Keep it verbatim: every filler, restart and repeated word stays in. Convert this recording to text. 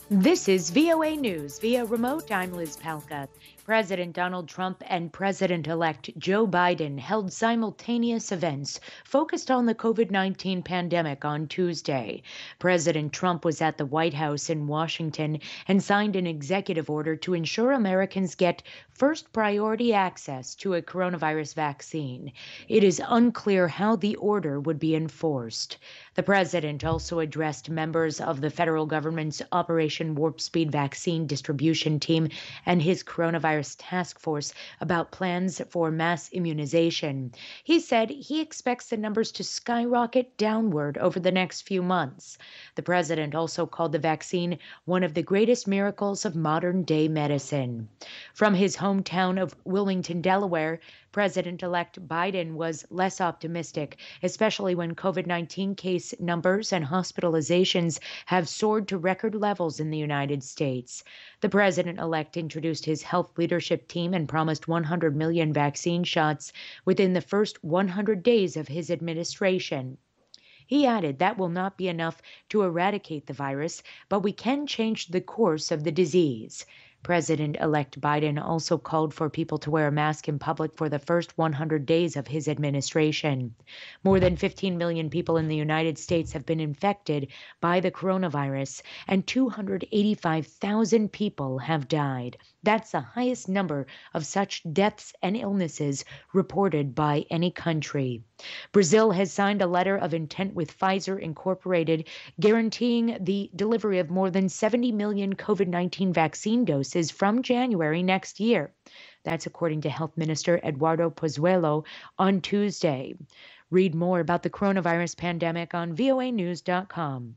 This is V O A News via remote. I'm Liz Palka. President Donald Trump and President-elect Joe Biden held simultaneous events focused on the COVID nineteen pandemic on Tuesday. President Trump was at the White House in Washington and signed an executive order to ensure Americans get first priority access to a coronavirus vaccine. It is unclear how the order would be enforced. The president also addressed members of the federal government's Operation Warp Speed vaccine distribution team and his coronavirus task force about plans for mass immunization. He said he expects the numbers to skyrocket downward over the next few months. The president also called the vaccine one of the greatest miracles of modern day medicine. From his hometown of Wilmington, Delaware, President-elect Biden was less optimistic, especially when COVID nineteen case numbers and hospitalizations have soared to record levels in the United States. The president-elect introduced his health leadership team and promised one hundred million vaccine shots within the first one hundred days of his administration. He added that will not be enough to eradicate the virus, but we can change the course of the disease. President-elect Biden also called for people to wear a mask in public for the first one hundred days of his administration. More than fifteen million people in the United States have been infected by the coronavirus, and two hundred eighty-five thousand people have died. That's the highest number of such deaths and illnesses reported by any country. Brazil has signed a letter of intent with Pfizer Incorporated, guaranteeing the delivery of more than seventy million COVID nineteen vaccine doses from January next year. That's according to Health Minister Eduardo Pozuelo on Tuesday. Read more about the coronavirus pandemic on voa news dot com.